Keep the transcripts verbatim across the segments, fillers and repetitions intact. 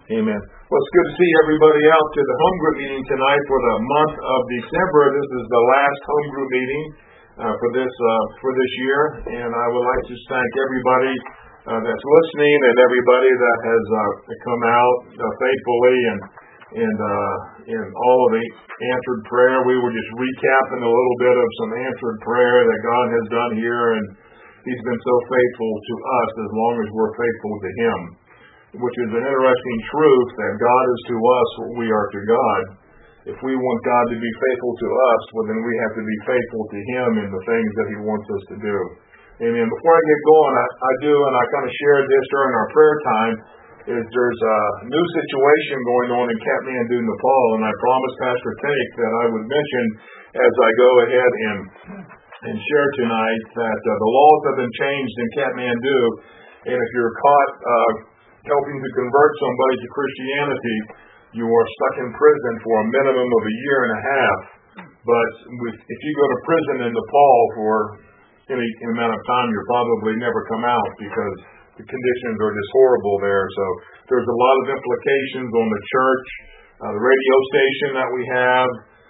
Amen. Well, it's good to see everybody out to the home group meeting tonight for the month of December. This is the last home group meeting uh, for this uh, for this year, and I would like to thank everybody uh, that's listening and everybody that has uh, come out uh, faithfully and and uh, in all of the answered prayer. We were just recapping a little bit of some answered prayer that God has done here, and He's been so faithful to us as long as we're faithful to Him, which is an interesting truth that God is to us what we are to God. If we want God to be faithful to us, well, then we have to be faithful to Him in the things that He wants us to do. Amen. Before I get going, I, I do, and I kind of shared this during our prayer time, is there's a new situation going on in Kathmandu, Nepal, and I promised Pastor Take that I would mention as I go ahead and and share tonight that uh, the laws have been changed in Kathmandu, and if you're caught uh, helping to convert somebody to Christianity, you are stuck in prison for a minimum of a year and a half. But with, if you go to prison in Nepal for any amount of time, you'll probably never come out because the conditions are just horrible there. So there's a lot of implications on the church, uh, the radio station that we have.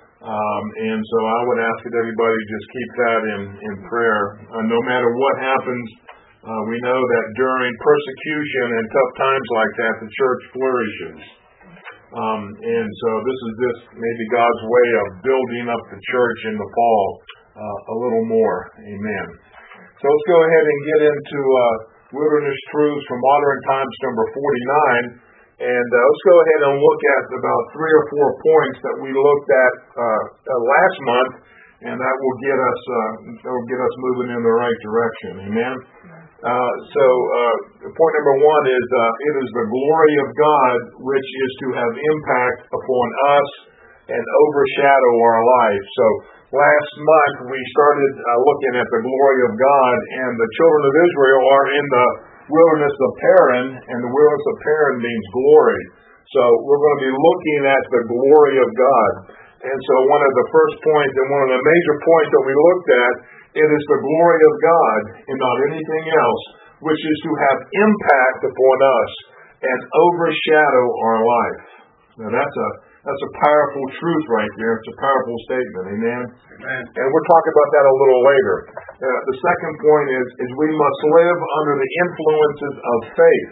Um, and so I would ask that everybody just keep that in, in prayer. Uh, no matter what happens, uh, we know that during persecution and tough times like that, the church flourishes. Um, and so this is just maybe God's way of building up the church in Nepal uh, a little more. Amen. So let's go ahead and get into uh, Wilderness Truths from Modern Times, number forty-nine. And uh, let's go ahead and look at about three or four points that we looked at uh, uh, last month, and that will get us uh, that will get us moving in the right direction. Amen. Uh, so uh, point number one is uh, it is the glory of God which is to have impact upon us and overshadow our life. So last month we started uh, looking at the glory of God, and the children of Israel are in the wilderness of Paran, and the wilderness of Paran means glory. So we're going to be looking at the glory of God. And so one of the first points and one of the major points that we looked at, it is the glory of God and not anything else, which is to have impact upon us and overshadow our life. Now that's a that's a powerful truth right there. It's a powerful statement. Amen? Amen. And we'll talk about that a little later. Uh, the second point is, is we must live under the influences of faith.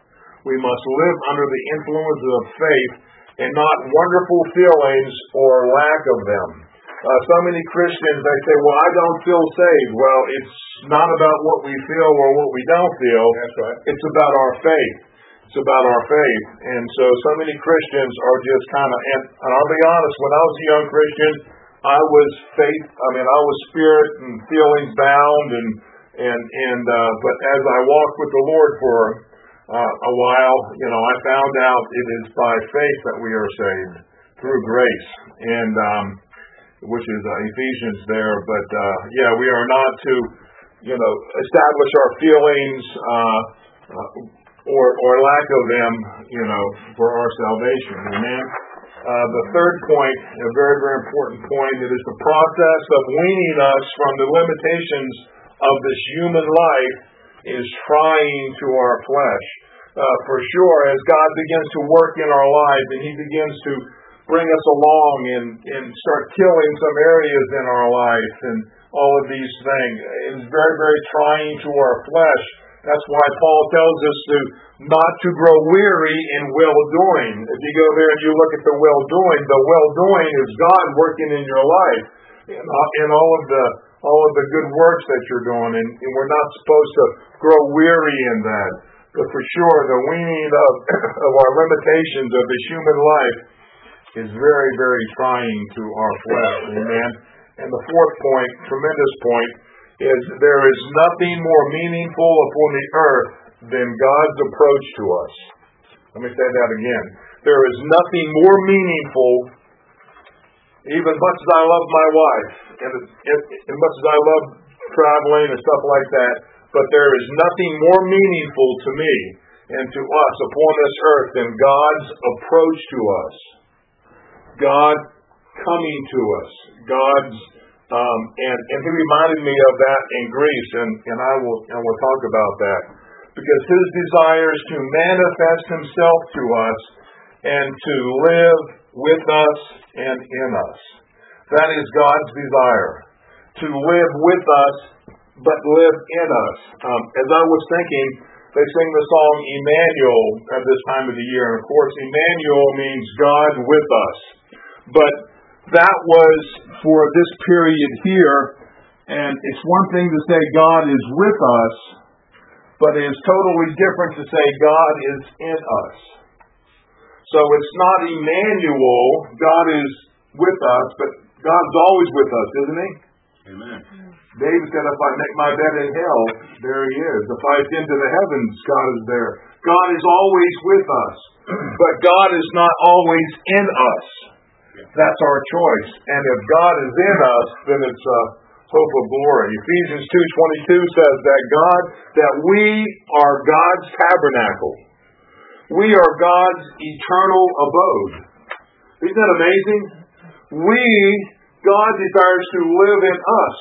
We must live under the influences of faith and not wonderful feelings or lack of them. Uh, so many Christians, they say, well, I don't feel saved. Well, it's not about what we feel or what we don't feel. That's right. It's about our faith. It's about our faith. And so, so many Christians are just kind of, and, and I'll be honest, when I was a young Christian, I was faith, I mean, I was spirit and feelings bound, and, and, and, uh, but as I walked with the Lord for uh, a while, you know, I found out it is by faith that we are saved, through grace, and, um, which is uh, Ephesians there, but, uh, yeah, we are not to, you know, establish our feelings, uh, uh Or, or lack of them, you know, for our salvation. Amen. Uh, the third point, a very, very important point, it is the process of weaning us from the limitations of this human life is trying to our flesh. Uh, for sure, as God begins to work in our lives and He begins to bring us along and, and start killing some areas in our life and all of these things, it is very, very trying to our flesh. That's why Paul tells us to not to grow weary in well-doing. If you go there and you look at the well-doing, the well-doing is God working in your life in, in all of the all of the good works that you're doing, and, and we're not supposed to grow weary in that. But for sure, the weaning of, of our limitations of this human life is very, very trying to our flesh. Amen. And the fourth point, tremendous point, is there is nothing more meaningful upon the earth than God's approach to us. Let me say that again. There is nothing more meaningful, even much as I love my wife, and as much as I love traveling and stuff like that, but there is nothing more meaningful to me and to us upon this earth than God's approach to us. God coming to us. God's Um, and, and he reminded me of that in Greece, and, and I will and we'll talk about that. because His desire is to manifest Himself to us and to live with us and in us. That is God's desire, to live with us, but live in us. Um, as I was thinking, they sing the song Emmanuel at this time of the year. And of course, Emmanuel means God with us. But that was for this period here. And it's one thing to say God is with us, but it is totally different to say God is in us. So it's not Emmanuel, God is with us, but God's always with us, isn't He? Amen. David said, if I make my bed in hell, there He is. If I ascend to the heavens, God is there. God is always with us, but God is not always in us. That's our choice. And if God is in us, then it's a hope of glory. Ephesians two twenty-two says that God, that we are God's tabernacle. We are God's eternal abode. Isn't that amazing? We, God desires to live in us.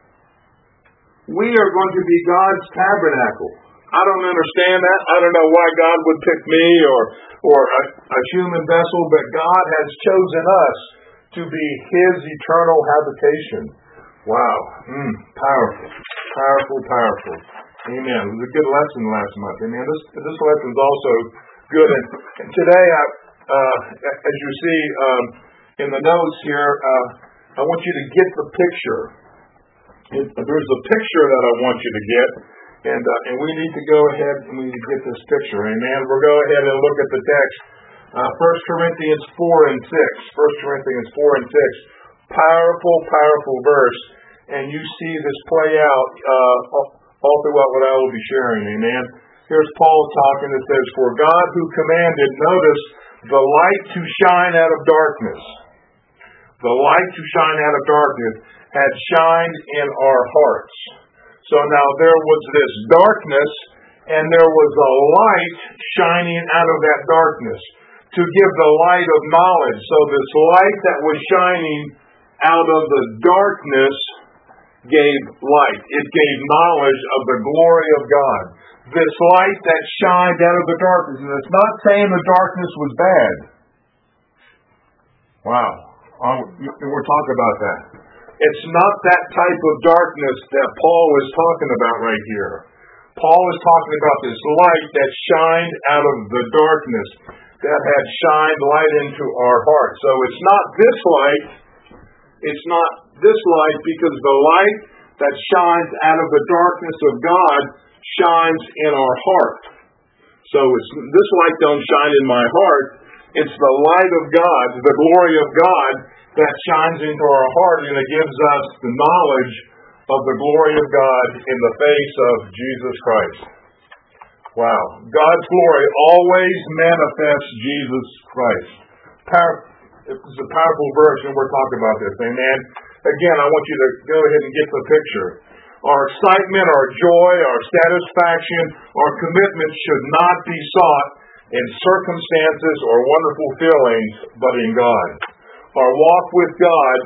We are going to be God's tabernacle. I don't understand that. I don't know why God would pick me or or a, a human vessel, but God has chosen us to be His eternal habitation. Wow. Mm, powerful. Powerful, powerful. Amen. It was a good lesson last month. Amen. This, this lesson is also good. And, and today, I, uh, as you see um, in the notes here, uh, I want you to get the picture. It, there's a picture that I want you to get. And uh, and we need to go ahead and we need to get this picture. Amen. We'll go ahead and look at the text. Uh, First Corinthians four and six. First Corinthians four and six. Powerful, powerful verse. And you see this play out uh, all throughout what I will be sharing. Amen. Here's Paul talking. It says, for God who commanded, notice, the light to shine out of darkness. The light to shine out of darkness had shined in our hearts. So now there was this darkness, and there was a light shining out of that darkness to give the light of knowledge. So this light that was shining out of the darkness gave light. It gave knowledge of the glory of God. This light that shined out of the darkness. And it's not saying the darkness was bad. Wow. We're talking about that. It's not that type of darkness that Paul is talking about right here. Paul is talking about this light that shined out of the darkness, that had shined light into our hearts. So it's not this light. It's not this light, because the light that shines out of the darkness of God shines in our heart. So it's, this light don't shine in my heart. It's the light of God, the glory of God, that shines into our heart, and it gives us the knowledge of the glory of God in the face of Jesus Christ. Wow. God's glory always manifests Jesus Christ. Power, it's a powerful verse, and we're talking about this. Amen. Again, I want you to go ahead and get the picture. Our excitement, our joy, our satisfaction, our commitment should not be sought in circumstances or wonderful feelings, but in God. Our walk with God,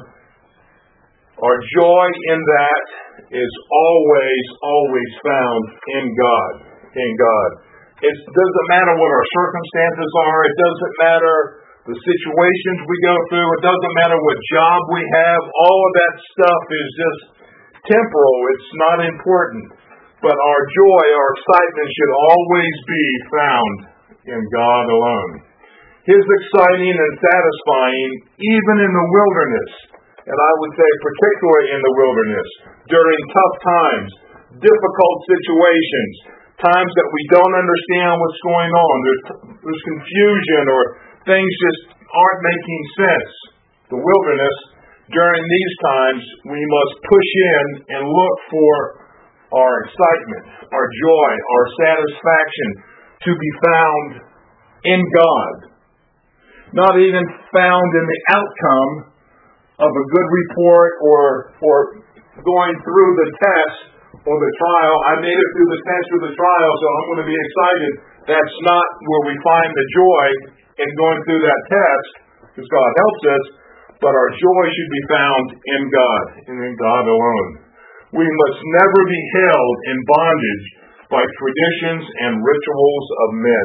our joy in that is always, always found in God. In God. It doesn't matter what our circumstances are. It doesn't matter the situations we go through. It doesn't matter what job we have. All of that stuff is just temporal. It's not important. But our joy, our excitement should always be found in God alone. His exciting and satisfying, even in the wilderness, and I would say particularly in the wilderness, during tough times, difficult situations, times that we don't understand what's going on, there's, there's confusion or things just aren't making sense. The wilderness, during these times, we must push in and look for our excitement, our joy, our satisfaction to be found in God. Not even found in the outcome of a good report or or going through the test or the trial. I made it through the test or the trial, so I'm going to be excited. That's not where we find the joy in going through that test, because God helps us, but our joy should be found in God and in God alone. We must never be held in bondage by traditions and rituals of men.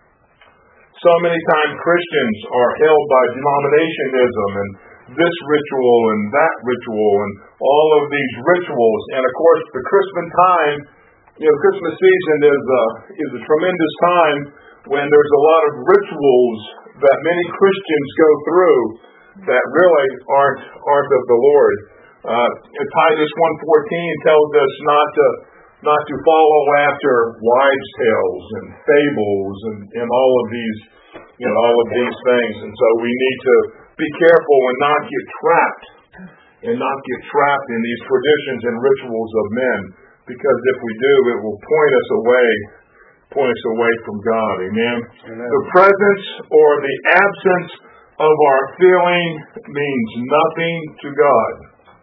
So many times Christians are held by denominationism and this ritual and that ritual and all of these rituals. And of course, the Christmas time, you know, Christmas season is a, is a tremendous time when there's a lot of rituals that many Christians go through that really aren't aren't of the Lord. Uh, Titus one fourteen tells us not to not to follow after wives' tales and fables and, and all of these, you know, all of these things. And so we need to be careful and not get trapped and not get trapped in these traditions and rituals of men, because if we do, it will point us away, point us away from God. Amen. Amen. The presence or the absence of our feeling means nothing to God.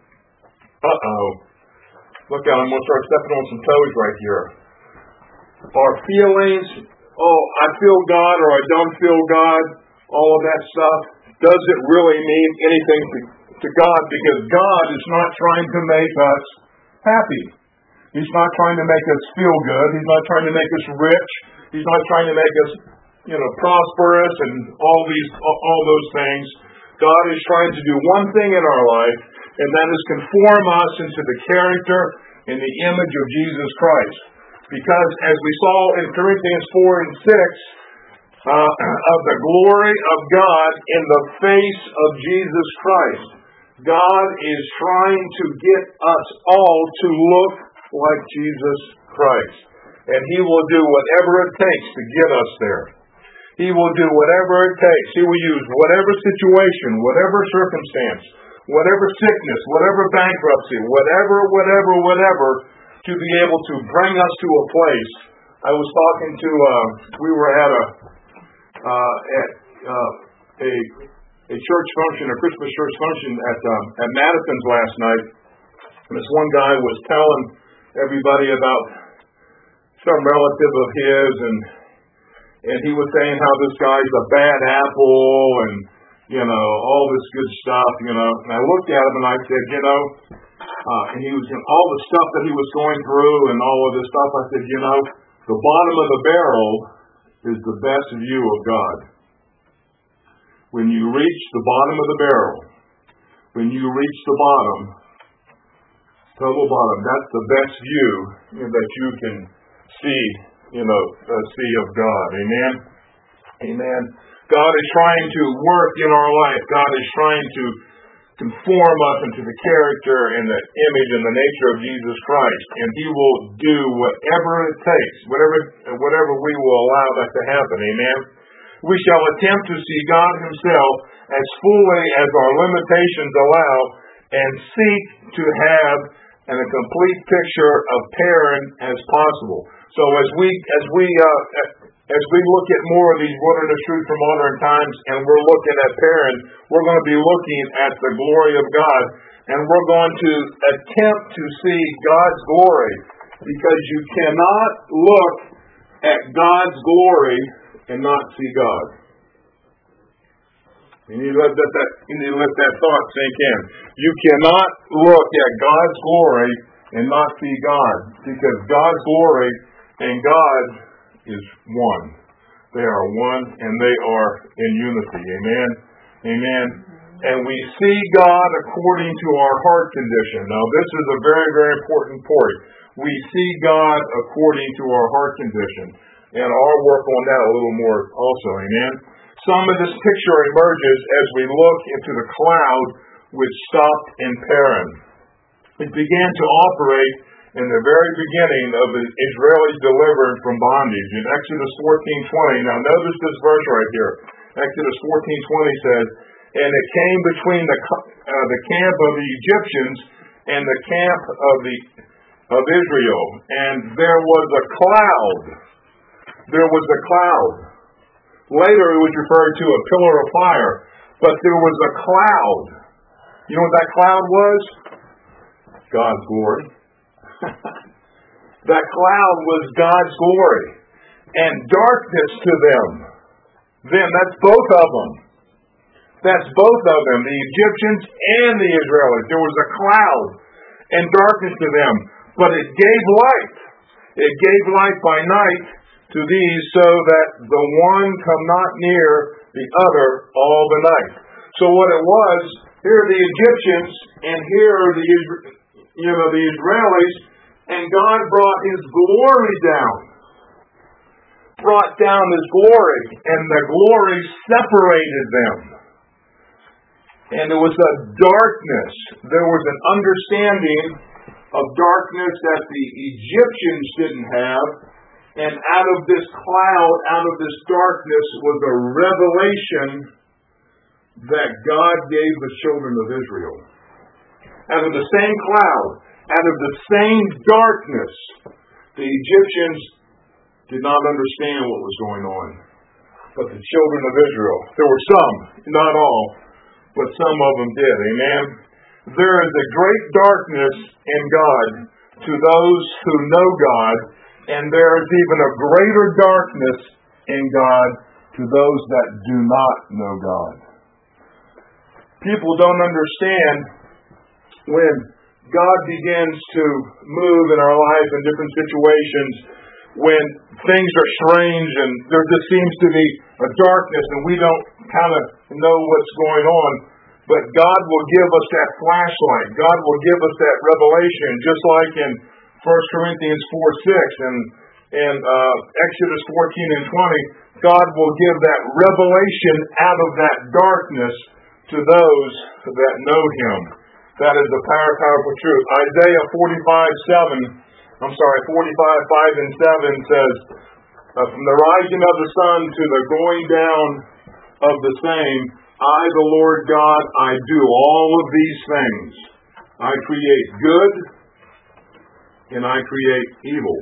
Uh-oh. Look out, I'm going to start stepping on some toes right here. Our feelings, oh, I feel God or I don't feel God, all of that stuff, does it really mean anything to, to God? Because God is not trying to make us happy. He's not trying to make us feel good. He's not trying to make us rich. He's not trying to make us, you know, prosperous and all these, all those things. God is trying to do one thing in our life, and that is conform us into the character and the image of Jesus Christ. Because as we saw in Corinthians four and six, uh, of the glory of God in the face of Jesus Christ, God is trying to get us all to look like Jesus Christ. And He will do whatever it takes to get us there. He will do whatever it takes. He will use whatever situation, whatever circumstance, whatever sickness, whatever bankruptcy, whatever, whatever, whatever, to be able to bring us to a place. I was talking to, uh, we were at a, uh, at uh, a, a church function, a Christmas church function at, uh, at Madison's last night. And this one guy was telling everybody about some relative of his, and and he was saying how this guy's a bad apple, and you know, all this good stuff, you know. And I looked at him and I said, you know, uh, and he was, you know, all the stuff that he was going through and all of this stuff. I said, you know, the bottom of the barrel is the best view of God. When you reach the bottom of the barrel, when you reach the bottom, total bottom, that's the best view, you know, that you can see, you know, uh, see of God. Amen? Amen. God is trying to work in our life. God is trying to conform us into the character and the image and the nature of Jesus Christ. And He will do whatever it takes, whatever whatever we will allow that to happen. Amen. We shall attempt to see God Himself as fully as our limitations allow, and seek to have an, a complete picture of Perrin as possible. So as we as we uh, as we look at more of these Wilderness Truth for Modern Times, and we're looking at Perrin, we're going to be looking at the glory of God, and we're going to attempt to see God's glory, because you cannot look at God's glory and not see God. You need to let that, that you need to let that thought sink in. You cannot look at God's glory and not see God, because God's glory and God is one. They are one, and they are in unity. Amen? Amen. And we see God according to our heart condition. Now, this is a very, very important point. We see God according to our heart condition. And I'll work on that a little more also. Amen? Some of this picture emerges as we look into the cloud which stopped in Perrin. It began to operate in the very beginning of the Israelis' deliverance from bondage. In Exodus fourteen twenty, now notice this verse right here. Exodus fourteen twenty says, and it came between the uh, the camp of the Egyptians and the camp of the of Israel, and there was a cloud. There was a cloud. Later it was referred to a pillar of fire, but there was a cloud. You know what that cloud was? God's glory. That cloud was God's glory. And darkness to them. Them, that's both of them. That's both of them, the Egyptians and the Israelis. There was a cloud and darkness to them, but it gave light. It gave light by night to these, so that the one come not near the other all the night. So what it was, here are the Egyptians, and here are the you know the Israelis, and God brought His glory down. Brought down His glory, and the glory separated them. And there was a darkness. There was an understanding of darkness that the Egyptians didn't have. And out of this cloud, out of this darkness, was a revelation that God gave the children of Israel. Out of the same cloud, out of the same darkness, the Egyptians did not understand what was going on. But the children of Israel, there were some, not all, but some of them did. Amen? There is a great darkness in God to those who know God, and there is even a greater darkness in God to those that do not know God. People don't understand when God begins to move in our lives in different situations, when things are strange and there just seems to be a darkness and we don't kind of know what's going on. But God will give us that flashlight. God will give us that revelation, just like in First Corinthians four six and, and uh, Exodus fourteen and twenty. God will give that revelation out of that darkness to those that know Him. That is the power, powerful truth. Isaiah forty-five seven, I'm sorry, forty-five five and seven says, uh, from the rising of the sun to the going down of the same, I, the Lord God, I do all of these things. I create good and I create evil.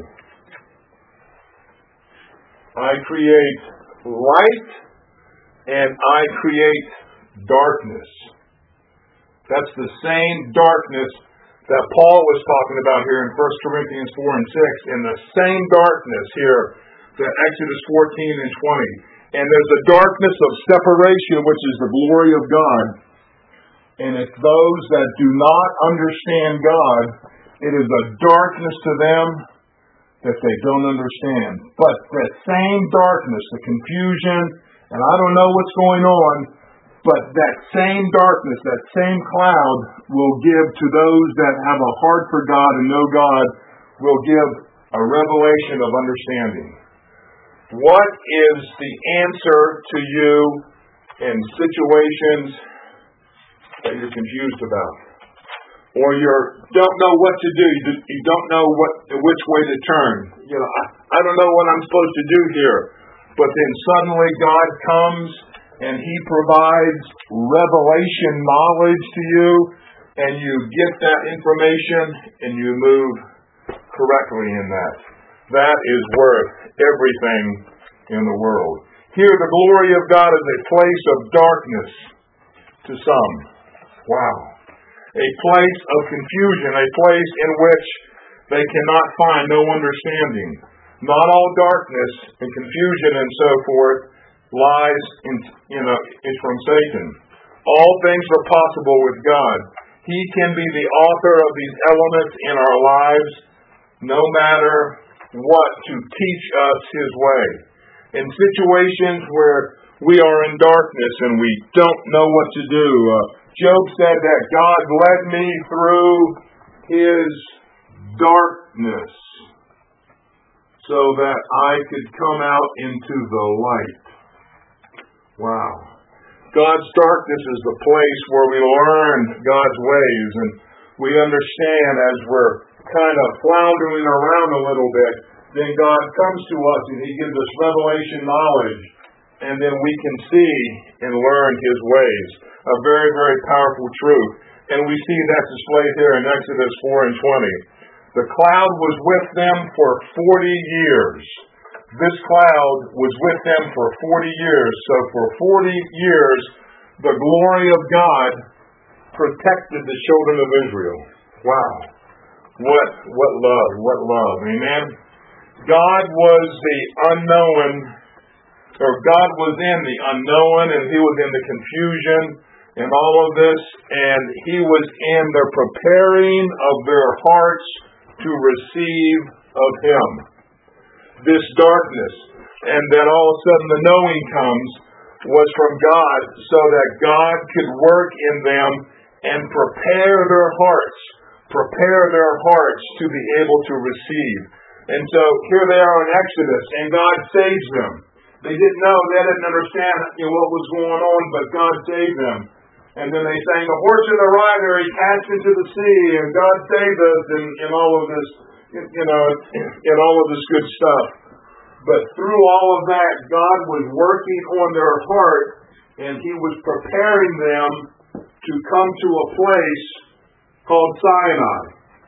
I create light and I create darkness. That's the same darkness that Paul was talking about here in First Corinthians four and six, and the same darkness here that Exodus fourteen and twenty. And there's a darkness of separation, which is the glory of God. And it's those that do not understand God, it is a darkness to them that they don't understand. But that same darkness, the confusion, and I don't know what's going on, but that same darkness, that same cloud will give to those that have a heart for God and know God, will give a revelation of understanding. What is the answer to you in situations that you're confused about? Or you don't know what to do. You don't know what which way to turn. You know, I, I don't know what I'm supposed to do here. But then suddenly God comes and He provides revelation knowledge to you, and you get that information and you move correctly in that. That is worth everything in the world. Here, the glory of God is a place of darkness to some. Wow. A place of confusion, a place in which they cannot find no understanding. Not all darkness and confusion and so forth lies in, you know, is from Satan. All things are possible with God. He can be the author of these elements in our lives, no matter what, to teach us His way. In situations where we are in darkness and we don't know what to do, uh, Job said that God led me through His darkness so that I could come out into the light. Wow. God's darkness is the place where we learn God's ways, and we understand as we're kind of floundering around a little bit, then God comes to us and He gives us revelation knowledge, and then we can see and learn His ways. A very, very powerful truth. And we see that displayed here in Exodus four and twenty. The cloud was with them for forty years. This cloud was with them for forty years. So for forty years, the glory of God protected the children of Israel. Wow. What, what love, what love. Amen. God was the unknown, or God was in the unknown, and He was in the confusion and all of this, and He was in the preparing of their hearts to receive of Him. This darkness, and then all of a sudden the knowing comes, was from God, so that God could work in them and prepare their hearts, prepare their hearts to be able to receive. And so here they are in Exodus, and God saves them. They didn't know, they didn't understand you know, what was going on, but God saved them. And then they sang, the horse and the rider, he cast into the sea, and God saved us, and, and all of this, you know, and all of this good stuff. But through all of that, God was working on their heart, and He was preparing them to come to a place called Sinai,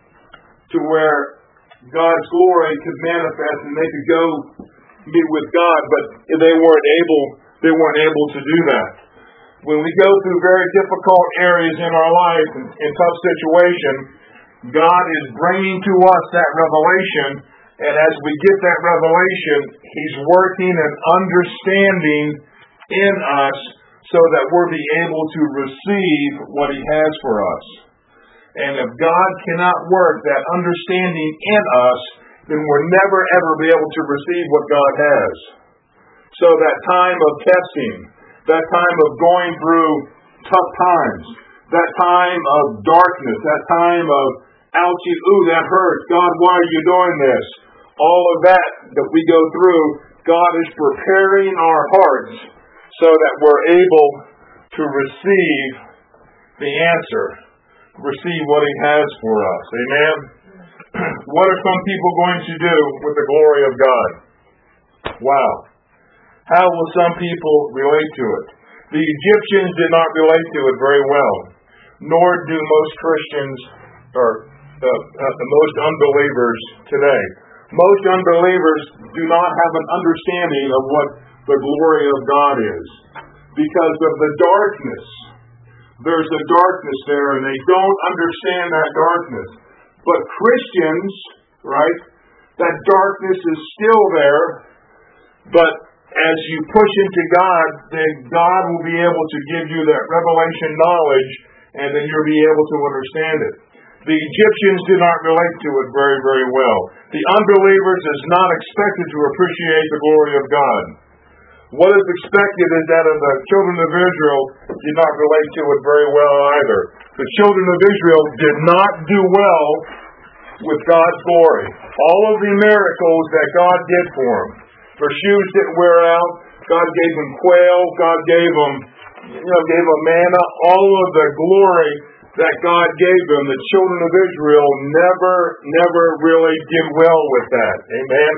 to where God's glory could manifest, and they could go be with God, but they weren't able, they weren't able to do that. When we go through very difficult areas in our life, and in tough situations, God is bringing to us that revelation, and as we get that revelation, He's working and understanding in us so that we'll be able to receive what He has for us. And if God cannot work that understanding in us, then we'll never ever be able to receive what God has. So that time of testing, that time of going through tough times, that time of darkness, that time of, ouchie, ooh, that hurts. God, why are you doing this? All of that that we go through, God is preparing our hearts so that we're able to receive the answer, receive what He has for us. Amen? What are some people going to do with the glory of God? Wow. How will some people relate to it? The Egyptians did not relate to it very well, nor do most Christians or uh, uh, most unbelievers today. Most unbelievers do not have an understanding of what the glory of God is because of the darkness. There's a darkness there, and they don't understand that darkness. But Christians, right, that darkness is still there, but as you push into God, then God will be able to give you that revelation knowledge, and then you'll be able to understand it. The Egyptians did not relate to it very, very well. The unbelievers is not expected to appreciate the glory of God. What is expected is that of the children of Israel did not relate to it very well either. The children of Israel did not do well with God's glory. All of the miracles that God did for them. Their shoes didn't wear out. God gave them quail. God gave them, you know, gave them manna. All of the glory that God gave them, the children of Israel never, never really did well with that. Amen?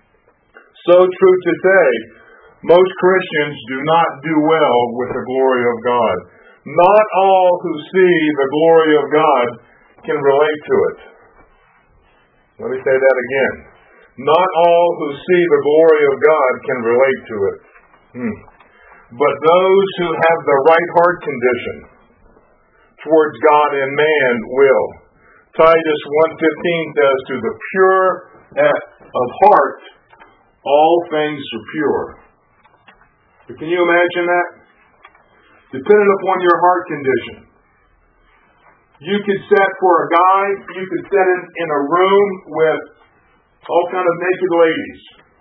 So true today. Most Christians do not do well with the glory of God. Not all who see the glory of God can relate to it. Let me say that again. Not all who see the glory of God can relate to it. Hmm. But those who have the right heart condition towards God and man will. Titus one fifteen says, to the pure of heart, all things are pure. But can you imagine that? Depending upon your heart condition. You could set for a guy, you could set in, in a room with all kind of naked ladies.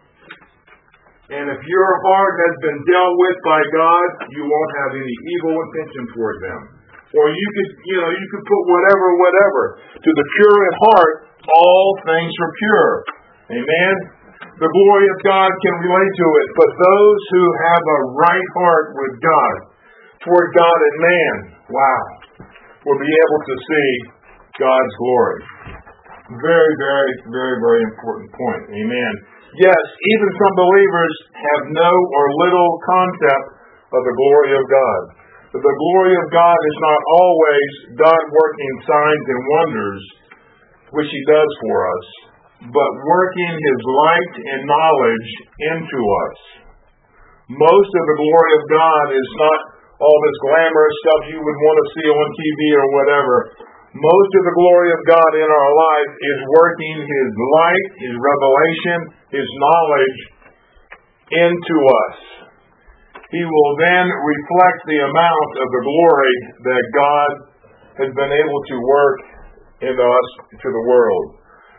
And if your heart has been dealt with by God, you won't have any evil intention toward them. Or you could, you know, you could put whatever, whatever. To the pure in heart, all things are pure. Amen? The glory of God can relate to it, but those who have a right heart with God, toward God and man, wow, will be able to see God's glory. Very, very, very, very important point. Amen. Yes, even some believers have no or little concept of the glory of God. But the glory of God is not always God working signs and wonders, which He does for us, but working His light and knowledge into us. Most of the glory of God is not all this glamorous stuff you would want to see on T V or whatever. Most of the glory of God in our life is working His light, His revelation, His knowledge into us. He will then reflect the amount of the glory that God has been able to work in us to the world.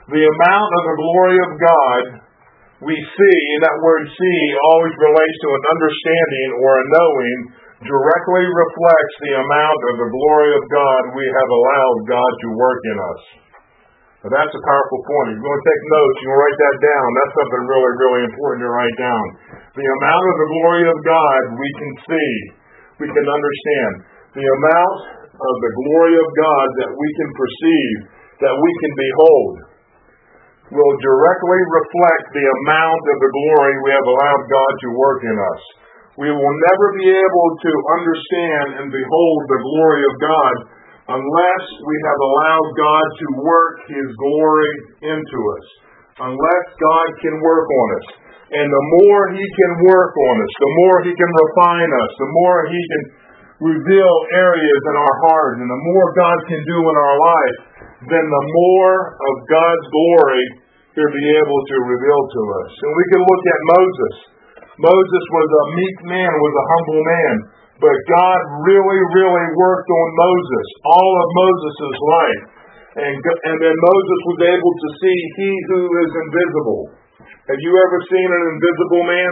The amount of the glory of God we see, and that word see always relates to an understanding or a knowing, directly reflects the amount of the glory of God we have allowed God to work in us. Now that's a powerful point. If you want to take notes, you can write that down. That's something really, really important to write down. The amount of the glory of God we can see, we can understand. The amount of the glory of God that we can perceive, that we can behold, will directly reflect the amount of the glory we have allowed God to work in us. We will never be able to understand and behold the glory of God unless we have allowed God to work His glory into us. Unless God can work on us. And the more He can work on us, the more He can refine us, the more He can reveal areas in our heart, and the more God can do in our life, then the more of God's glory He'll be able to reveal to us. And we can look at Moses. Moses was a meek man, was a humble man. But God really, really worked on Moses, all of Moses' life. And, and then Moses was able to see He who is invisible. Have you ever seen an invisible man?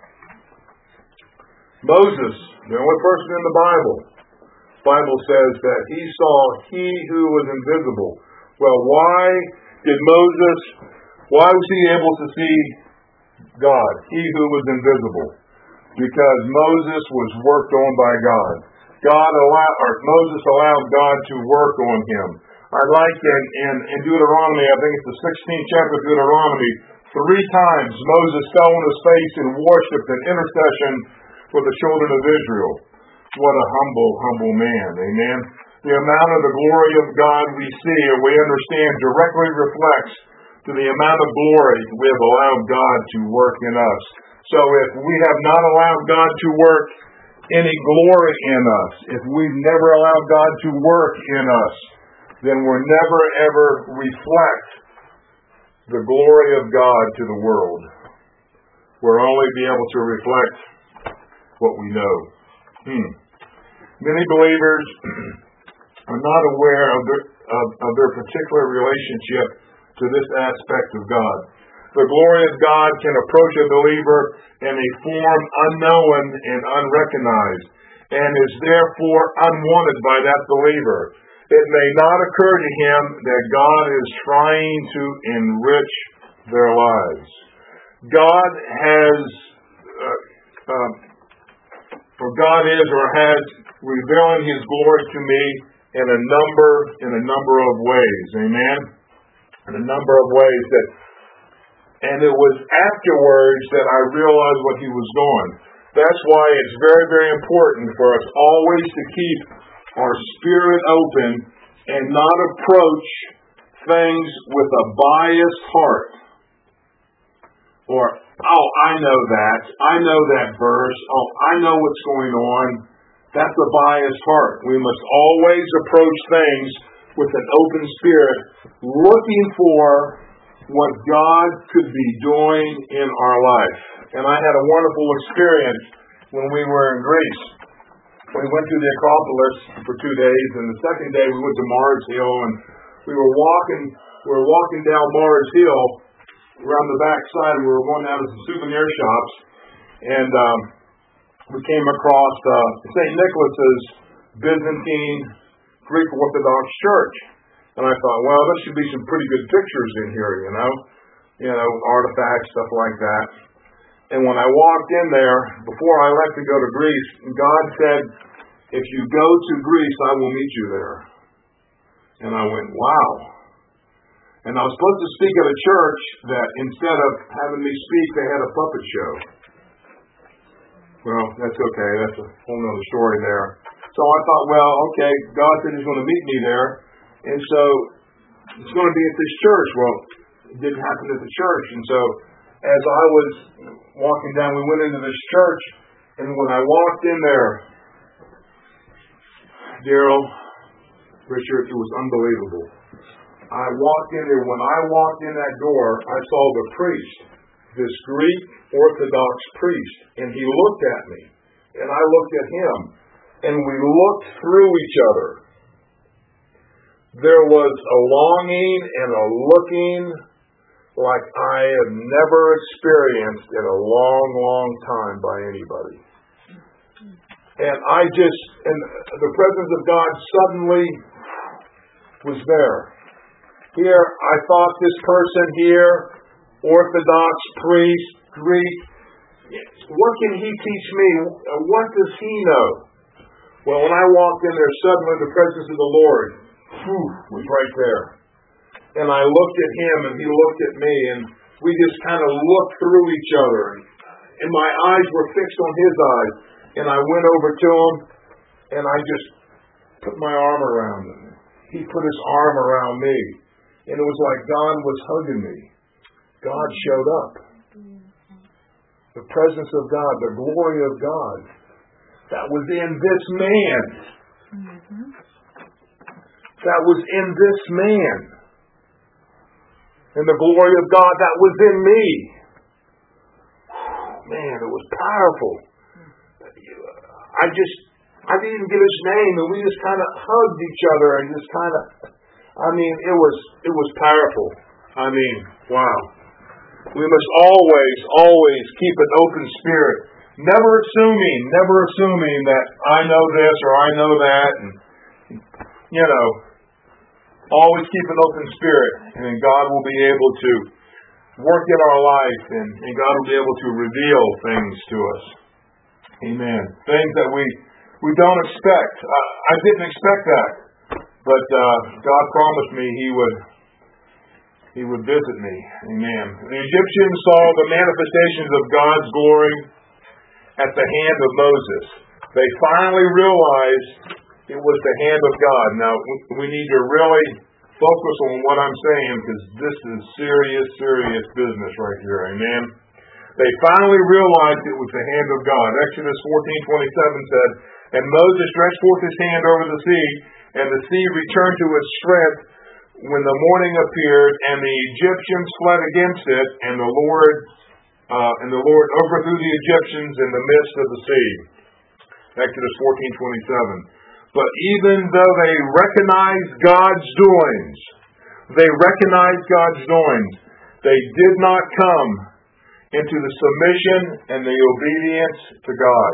Moses, the only person in the Bible. The Bible says that he saw He who was invisible. Well, why did Moses, why was he able to see God, He who was invisible? Because Moses was worked on by God. God allowed, or Moses allowed God to work on him. I like in, in, in Deuteronomy, I think it's the sixteenth chapter of Deuteronomy, three times Moses fell on his face in worship and intercession for the children of Israel. What a humble, humble man. Amen. The amount of the glory of God we see or we understand directly reflects to the amount of glory we have allowed God to work in us. So if we have not allowed God to work any glory in us, if we've never allowed God to work in us, then we'll never ever reflect the glory of God to the world. We'll only be able to reflect what we know. Hmm. Many believers are not aware of their, of, of their particular relationship to this aspect of God. The glory of God can approach a believer in a form unknown and unrecognized, and is therefore unwanted by that believer. It may not occur to him that God is trying to enrich their lives. God has, uh, uh, for God is or has revealing His glory to me in a number, in a number of ways. Amen? In a number of ways that. And it was afterwards that I realized what He was doing. That's why it's very, very important for us always to keep our spirit open and not approach things with a biased heart. Or, oh, I know that. I know that verse. Oh, I know what's going on. That's a biased heart. We must always approach things with an open spirit, looking for what God could be doing in our life. And I had a wonderful experience when we were in Greece. We went to the Acropolis for two days, and the second day we went to Mars Hill, and we were walking we were walking down Mars Hill around the back side. We were going down to some souvenir shops, and um, we came across uh, Saint Nicholas's Byzantine Greek Orthodox Church. And I thought, well, there should be some pretty good pictures in here, you know, you know, artifacts, stuff like that. And when I walked in there, before I left to go to Greece, God said, if you go to Greece, I will meet you there. And I went, wow. And I was supposed to speak at a church that instead of having me speak, they had a puppet show. Well, that's okay. That's a whole other story there. So I thought, well, okay, God said He's going to meet me there. And so it's going to be at this church. Well, it didn't happen at the church. And so as I was walking down, we went into this church. And when I walked in there, Daryl, Richard, it was unbelievable. I walked in there. When I walked in that door, I saw the priest, this Greek Orthodox priest. And he looked at me. And I looked at him. And we looked through each other. there was a longing and a looking like I have never experienced in a long, long time by anybody. And I just, and the presence of God suddenly was there. Here, I thought this person here, Orthodox priest, Greek, what can he teach me? What does he know? Well, when I walked in there, suddenly the presence of the Lord whew, was right there. And I looked at him and he looked at me, and we just kind of looked through each other. And my eyes were fixed on his eyes. And I went over to him and I just put my arm around him. He put his arm around me. And it was like God was hugging me. God showed up. The presence of God, the glory of God, that was in this man. That was in this man. And the glory of God that was in me. Man, it was powerful. I just, I didn't even get his name, and we just kind of hugged each other and just kind of, I mean, it was, it was powerful. I mean, wow. We must always, always keep an open spirit. Never assuming, never assuming that I know this or I know that. And, you know, always keep an open spirit, and God will be able to work in our life, and, and God will be able to reveal things to us. Amen. Things that we we don't expect. Uh, I didn't expect that, but uh, God promised me He would He would visit me. Amen. The Egyptians saw the manifestations of God's glory at the hand of Moses. They finally realized it was the hand of God. Now we need to really focus on what I'm saying, because this is serious, serious business right here. Amen. They finally realized it was the hand of God. Exodus fourteen twenty-seven said, "And Moses stretched forth his hand over the sea, and the sea returned to its strength when the morning appeared, and the Egyptians fled against it, and the Lord uh, and the Lord overthrew the Egyptians in the midst of the sea." Exodus fourteen twenty-seven. But even though they recognized God's doings, they recognized God's doings, they did not come into the submission and the obedience to God.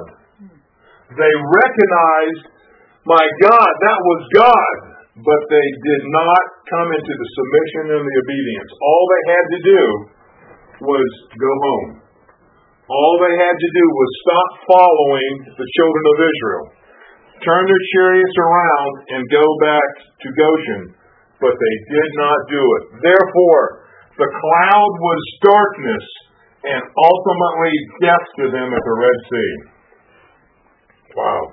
They recognized, my God, that was God, but they did not come into the submission and the obedience. All they had to do was go home. All they had to do was stop following the children of Israel, turn their chariots around and go back to Goshen, but they did not do it. Therefore, the cloud was darkness and ultimately death to them at the Red Sea. Wow.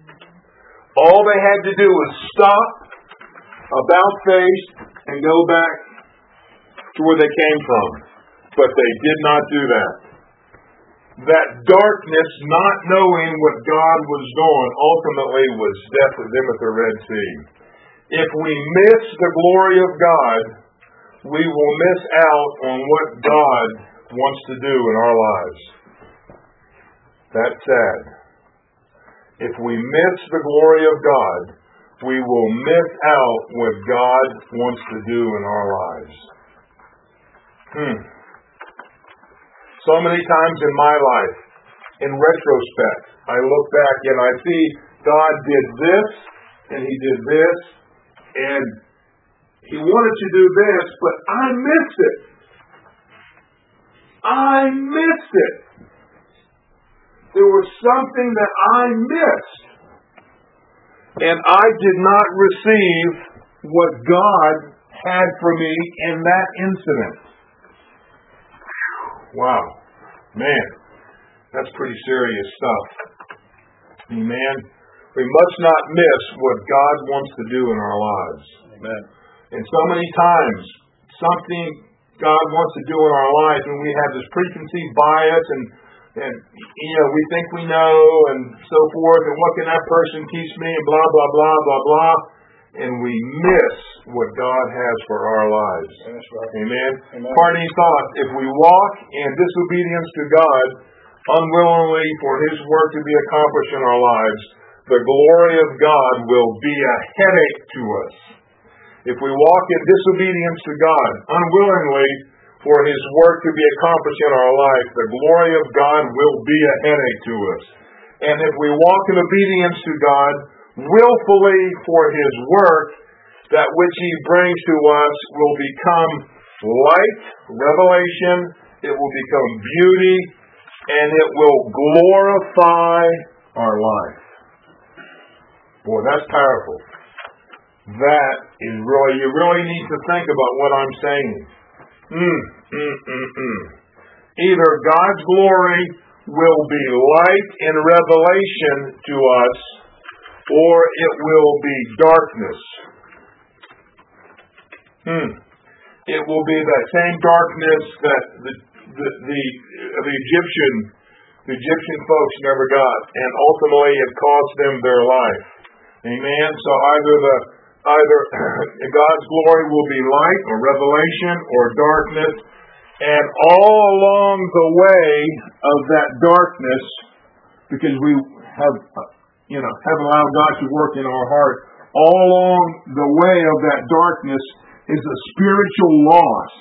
All they had to do was stop, about face, and go back to where they came from. But they did not do that. That darkness, not knowing what God was doing, ultimately was death to them at the Red Sea. If we miss the glory of God, we will miss out on what God wants to do in our lives. That's sad. If we miss the glory of God, we will miss out what God wants to do in our lives. Hmm. So many times in my life, in retrospect, I look back and I see God did this and He did this and He wanted to do this, but I missed it. I missed it. There was something that I missed. And I did not receive what God had for me in that incident. Wow. Man, that's pretty serious stuff. Amen. We must not miss what God wants to do in our lives. Amen. And so many times, something God wants to do in our life, and we have this preconceived bias, and, and you know, we think we know, and so forth, and what can that person teach me, and blah, blah, blah, blah, blah. And we miss what God has for our lives. That's right. Amen. Amen. Parting thought, if we walk in disobedience to God, unwillingly for His work to be accomplished in our lives, the glory of God will be a headache to us. If we walk in disobedience to God, unwillingly for His work to be accomplished in our life, the glory of God will be a headache to us. And if we walk in obedience to God, willfully for His work, that which He brings to us will become light, revelation, it will become beauty, and it will glorify our life. Boy, that's powerful. That is really, you really need to think about what I'm saying. Mm, mm, mm, mm. Either God's glory will be light and revelation to us, or it will be darkness. Hmm. It will be that same darkness that the the the, the Egyptian the Egyptian folks never got, and ultimately it cost them their life. Amen. So either the either God's glory will be light or revelation or darkness, and all along the way of that darkness, because we have you know have allowed God to work in our heart, all along the way of that darkness is a spiritual loss.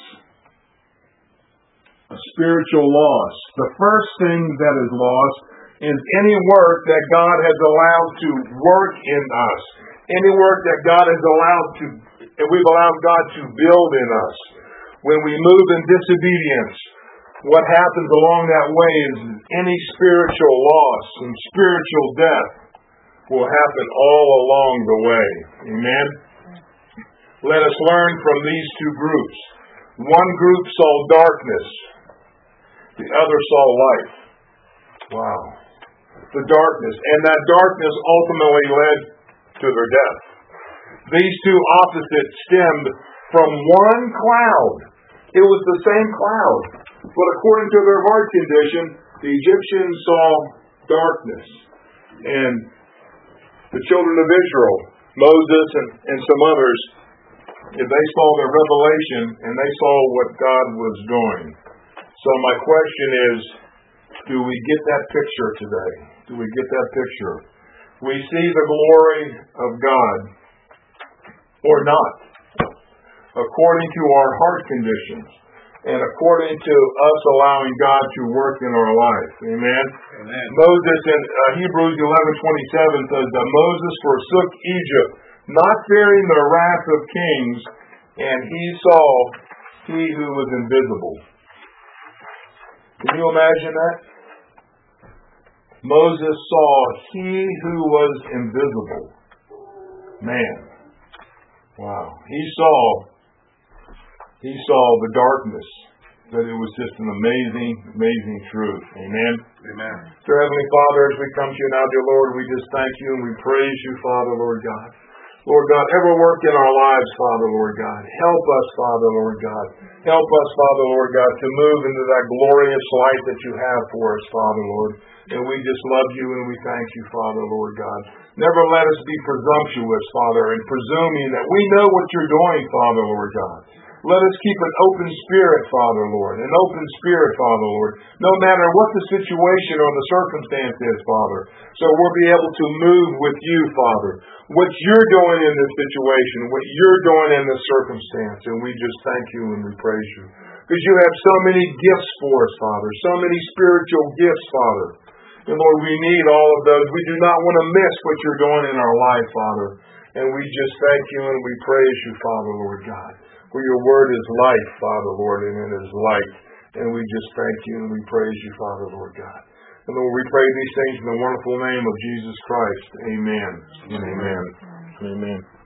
A spiritual loss. The first thing that is lost is any work that God has allowed to work in us. Any work that God has allowed to, we've allowed God to build in us. When we move in disobedience, what happens along that way is any spiritual loss and spiritual death will happen all along the way. Amen? Let us learn from these two groups. One group saw darkness. The other saw light. Wow. The darkness. And that darkness ultimately led to their death. These two opposites stemmed from one cloud. It was the same cloud. But according to their heart condition, the Egyptians saw darkness. And the children of Israel, Moses and, and some others, if they saw their revelation and they saw what God was doing. So my question is, do we get that picture today? Do we get that picture? We see the glory of God or not, according to our heart conditions and according to us allowing God to work in our life. Amen? Amen. Moses in uh, Hebrews eleven twenty-seven says that Moses forsook Egypt, not fearing the wrath of kings, and he saw he who was invisible. Can you imagine that? Moses saw he who was invisible. Man. Wow. He saw, he saw the darkness, that it was just an amazing, amazing truth. Amen? Amen. Dear Heavenly Father, as we come to you now, dear Lord, we just thank you and we praise you, Father, Lord God. Lord God, ever work in our lives, Father, Lord God. Help us, Father, Lord God. Help us, Father, Lord God, to move into that glorious light that you have for us, Father, Lord. And we just love you and we thank you, Father, Lord God. Never let us be presumptuous, Father, in presuming that we know what you're doing, Father, Lord God. Let us keep an open spirit, Father, Lord. An open spirit, Father, Lord. No matter what the situation or the circumstance is, Father. So we'll be able to move with you, Father. What you're doing in this situation, what you're doing in this circumstance. And we just thank you and we praise you. Because you have so many gifts for us, Father. So many spiritual gifts, Father. And Lord, we need all of those. We do not want to miss what you're doing in our life, Father. And we just thank you and we praise you, Father, Lord God. For your word is life, Father, Lord, and it is light. And we just thank you and we praise you, Father, Lord God. And Lord, we pray these things in the wonderful name of Jesus Christ. Amen. And amen. Amen.